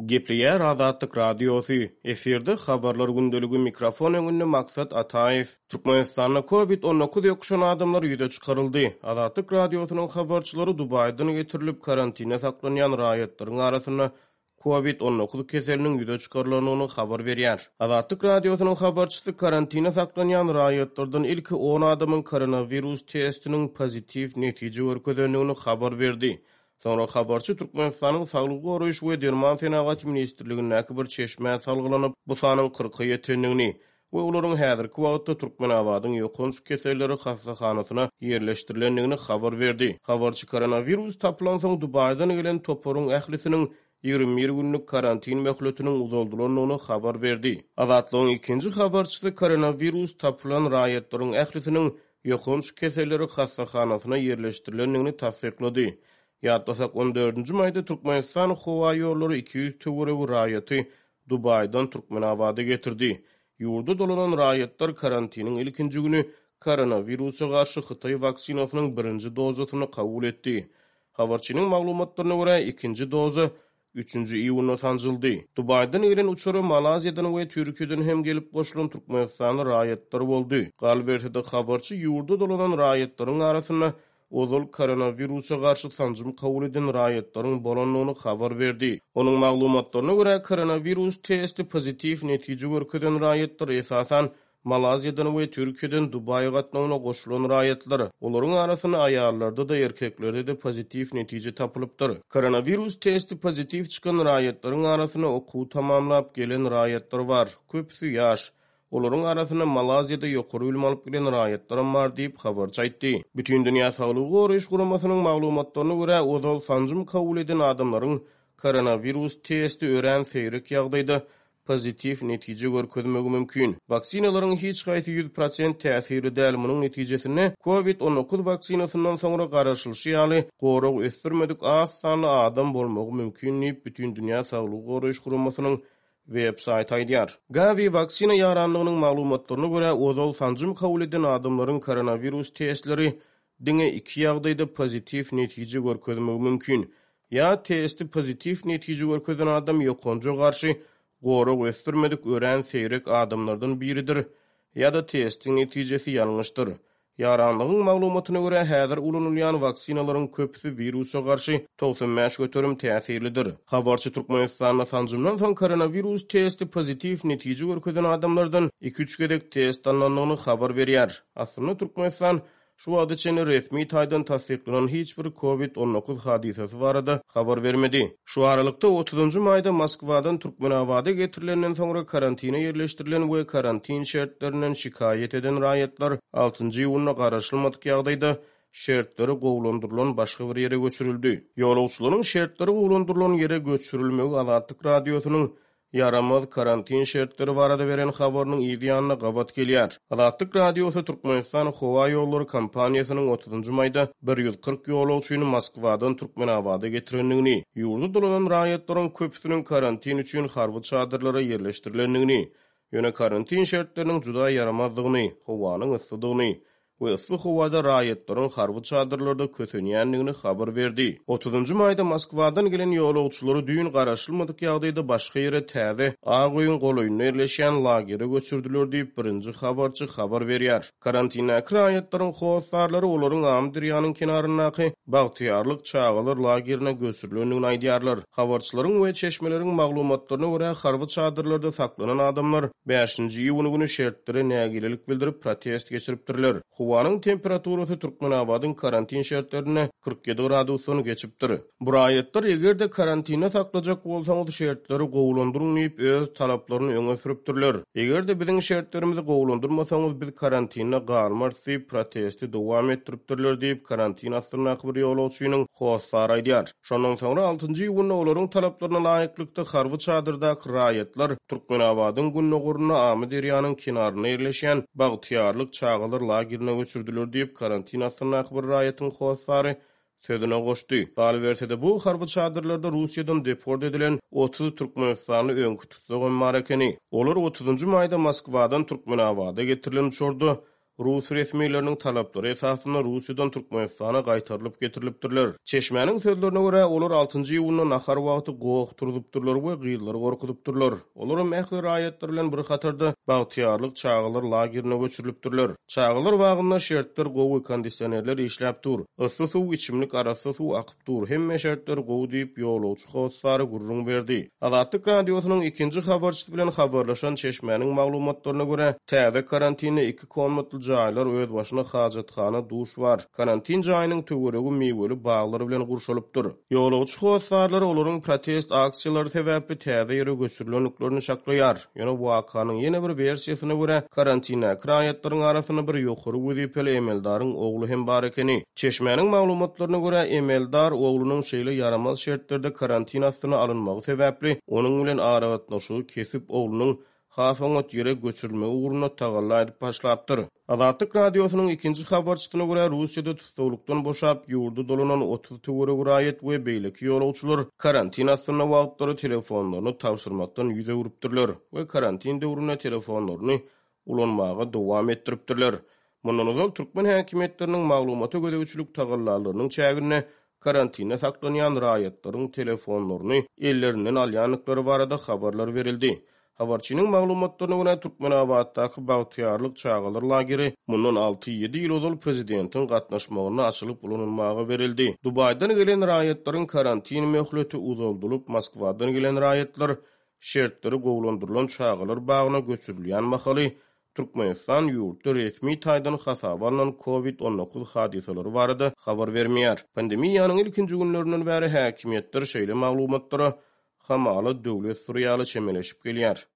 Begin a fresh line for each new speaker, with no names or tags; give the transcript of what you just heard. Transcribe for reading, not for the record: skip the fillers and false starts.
Gepliýär Azatlyk radiosu. Eferde habarlar gündölügi mikrofon öňünde maksat Ataev. Türkmenistanda COVID-19 ýokuşan adamlar ýüze çykaryldy. Azatlyk radiosynyň habarçylary Dubaýdan getirilip karantina saklanýan raýatlaryň arasyna COVID-19 keseliniň ýüze çykarylynyny habar berýär. Azatlyk radiosynyň habarçysy karantina saklanýan raýatlardan ilki 10 adamyň koronavirus testiniň pozitiv netije görkezdenligini habar berdi. Sonra habarçy Türkmenistanyň Saglyk goraýyş we derman Fenagat ministrligine bir çeşme salgylanyp bu sanyň 40'a ýetendigini we olaryň häzirki wagtda Türkmenabadyň ýokun keselleri hastahanasyna ýerleşdirilendigini habar berdi. Habarçy koronavirus tapylan soň Dubaýdan gelen toporuň ählisiniň 21 günlük karantin möhletiniň uzaldyrylynyny habar berdi. Azatlygyň ikinji habarçysy koronavirus tapylan raýatlaryň ählisiniň ýokun keselleri hastahanasyna ýerleşdirilendigini tasdiklady. Ýatlasak 14-nji maýda Türkmenistan howa ýolları 200 töwere raýaty Dubaýdan Türkmenabada getirdi. Ýurda dolanan raýatlar karantiniň ilkinji güni koronawirusa garşy Hytaý waksinasynyň birinji dozasyny kabul etdi. Habarçynyň maglumatlaryna görä ikinji doza 3-nji iýulda tanjyldy. Dubaýdan eren uçary Malaziýadan we Türkiýeden hem gelip goşulan Türkmenistan raýatlary boldy. Galbertede habarçy ýurda dolanan raýatlaryň arasyna ozal koronawirusa garşy sanjym kabul eden raýatlaryň bolanlygyny habar berdi. Onuň maglumatlaryna görä koronavirus testi pozitiv netije görkezden raýatlar esasan Malaziýadan we Türkiýeden Dubaýa gatnawyna goşulan raýatlar. Olaryň arasyna aýallarda da erkeklerde de pozitiv netije tapylypdyr. Koronavirus testi pozitiv çykan raýatlaryň arasyna okuw tamamlap gelen raýatlar bar. Köpüsi ýaş. Olaryň arasyna Malaziýada ýokary bilim alyp gelen raýatlar bar diýip habarçy aýtdy. Bütün dünýä saglyk goraýyş guramasynyň maglumatlaryna görä ozal sanjym kabul eden adamlaryň koronavirus testi ören seýrek ýagdaýda pozitiv netije görkezmegi mümkin. Vaksinalaryň hiç gaýsy 100% täsiri dälminiň netijesini COVID-19 vaksinasyndan soňra garaşylyşy ýaly gorak ösdürmedik az sanly adam bolmagy mümkin diýip bütün dünýä saglyk goraýyş guramasynyň web-sayty aýdýar. Gavi vaksina ýaranlygynyň maglumatlaryna görä ozal sanjym kabul eden adamlaryň koronavirus testleri diňe 2 ýagdaýda pozitiv netije görkezmegi mümkin. Ya testi pozitiv netije görkezden adam ýokunja garşy gorak ösdürmedik ören seýrek adamlardan biridir ya da testin netijesi ýalňyşdyr. Ýaranlygyň maglumatyna görä häzir ulanylýan vaksinalaryň köpüsi virusa garşy 95 göterim täsirlidir. Habarçy Türkmenistanda sanjymdan soň koronavirus testi pozitiv netije görkezden adamlardan 2-3 gedek test alınanlygyny habar berýär. Aslynda Türkmenistan şu wagtda çene resmi taýdan tasdiklanan hiç bir COVID-19 hadisesi barada habar vermedi. Şu aralykda 30-njy maýda Moskwadan Türkmenabada getirilenden soňra karantina ýerleşdirilen we karantin şertlerinden şikaýet eden raýatlar 6-njy iýulda garaşylmadyk ýagdaýda şertleri gowlandyrylan başga bir ýere göçürildi. Ýolagçylaryň şertleri gowlandyrylan ýere göçürilmegi Azatlyk radiosynyň yaramaz karantin şertleri barada beren habarynyň ýa-da gabat gelýär. Azatlyk radiosy Türkmenistan howa ýolları kompaniýasynyň 30-njy maýda 140 ýolagçyny Moskwadan Türkmenabada getirendigini, ýurda dolanan raýatlaryň köpüsiniň karantin üçin harby çadyrlara ýerleşdirilendigini, ýöne karantin şertleriniň juda yaramazlygyny, howanyň yssydygyny we ıssy howada raýatlaryň harby çadyrlarda kötenýändigini habar berdi. 30-njy maýda Moskwadan gelen ýolagçylary düýün garaşylmadyk ýagdaýda başga ýere täze Agoýun golaýyna ýerleşen lagere göçürdiler diýip birinji habarçy habar berýär. Karantina raýatlaryň howsarlary olaryň Amdirýanyň kenarynaky Bagtyarlyk çağalar lagerine göçürilendigini aýdýarlar. Habarçylaryň we çeşmeleriň maglumatlaryna görä harby çadyrlarda saklanan adamlar 5-nji iýuny güni şertlere nägilelik bildirip protest geçiripdirler. Howanyň temperaturasy Türkmenabadyň karantin şertlerine 47 gradusyny geçipdir. Bu raýatlar egerde karantina saklajak bolsaňyz şertleri gowlandyryň diýip öz talaplaryny öňe süripdirler. Egerde biziň şertlerimizi gowlandyrmasaňyz biz karantina galmar diýip protesti dowam etdiripdirler diýip karantin astyna bir ýolagçynyň howsary aýdýar. Şondan soňra 6-njy iýulda olaryň talaplaryna laýyklykda harby çadyrdaky raýatlar Türkmenabadyň günnäguruna Amdirýanyň kenaryna ýerleşen Bagtyarlyk çağalar lagerine göçürdiler diýip karantin astyna bir raýatyň howsary sözüne goşdy. Galbertede bu harby çadyrlarda Russiýadan deport edilen 30 Türkmenistanyny öňkü tutsagan marakeny. Olar 30-njy maýda Moskwadan Türkmenabada getirilen uçurdy. Rus resmiýetleriniň talaplary esasynda Russiýadan Türkmenistana gaýtarylyp getirilipdirler. Çeşmäniň sözlerine görä olar 6-njy iýulyň nahar wagty gowy turdypdyrlar we gyýlary gorkudypdyrlar. Olar mähli raýatlar bilen bir hatarda bagtyarlyk çağılar lagerine göçürilipdirler. Çağılar wagynda şertler gowy kondisionerler işläp dur. Issy suw içimlik arasy suw akyp dur. Hemme şertler gowy diýip ýolawçy howsary gurrun berdi. Azatlyk radiosynyň 2-nji habarçysy bilen habarlaşan Çeşmäniň maglumatlaryna görä täze karantini 2 kilometr jaýlar öz başyna hajatxana duş var. Karantin jaýynyň töweregi meýweli baglary bilen gurşalypdyr. Ýolawçy howsarlar olaryň protest aksiýalary sebäpli täze ýere göçürilenliklerini şaklaýar. Ýöne bu wakanyň ýene bir versiýasyna görä karantina kraýatlaryň arasyna bir ýokary wezipeli emeldaryň ogly hem bar ekeni. Çeşmäniň maglumatlaryna görä emeldar oglunyň şeýle yaramaz şertlerde karantin astyna alynmagy sebäpli onuň bilen aragatnaşygy kesip oglunyň hafaňat ýere göçürülmegi uğruna tagalla edip başlapdyr. Azatlyk radiosynyň 2-nji habarçysyna görä Russiýada tutulukdan boşap ýurdu dolanan 30 töwere guraýet we beýleki ýolawçylar karantin astyna wagtlary telefonlaryny tapşyrmakdan ýüze urupdyrlar we karantin döwrüne telefonlaryny ulanmaga dowam etdiripdirler. Mundan öňe türkmen häkimetleriniň maglumaty gödäwçilik tagallalarynyň çägine karantinde saklanýan raýatlaryň telefonlaryny ellerinden alýanlyklary barada habarlar berildi. Habarçynyň maglumatlaryna görä Türkmenabaddaky bagtyarlyk çağalar lageri mundan 6-7 ýyl ozal prezidentiň gatnaşmagyna açylyp ulanylmagy berildi. Dubaydan gelen raýatlaryň karantin möhleti uzaldylyp Moskwadan gelen raýatlar şertleri gowlandyrylan çağalar bagyna göçürilýän mahaly Türkmenistan ýurtda resmi taýdan hasabalan COVID-19 hadiseleri barada habar bermeýär. Pandemiýanyň ilkinji günlerinden bäri häkimetler şeýle maglumatlary hamaly döwlet surýaly çemeleşip gelýär.